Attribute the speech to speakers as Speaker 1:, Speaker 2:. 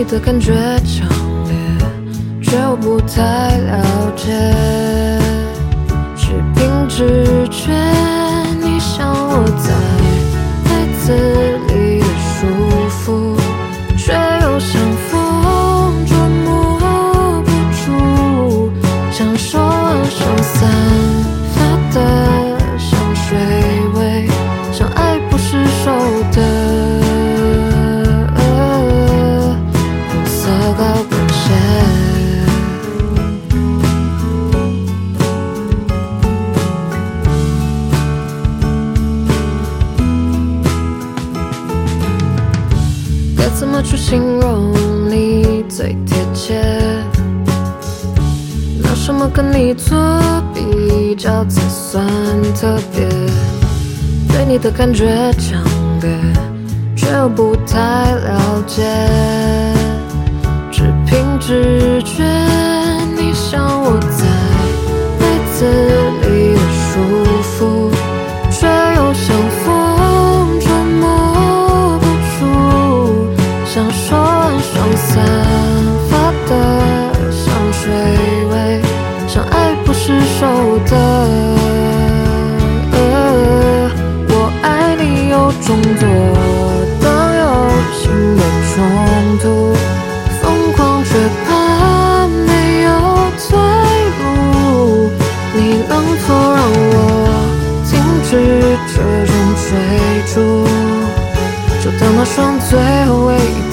Speaker 1: 的感觉强烈，却又不太了解，只凭直觉。你像我在被子里的束缚，却又像风捉摸不住，像手腕上散发的香水味，像爱不释手的红色高跟鞋。该怎么去形容你最贴切？拿什么跟你做比较才算特别？对你的感觉强烈，却又不太了解，只凭直觉。你像我在被子里的束缚，却又像风捉摸不住，像手腕上散发的香水味，像爱不释手的。我爱你有种多当有心的冲突，疯狂却怕没有退路。你能否让我停止这种追逐，就当那双最后唯一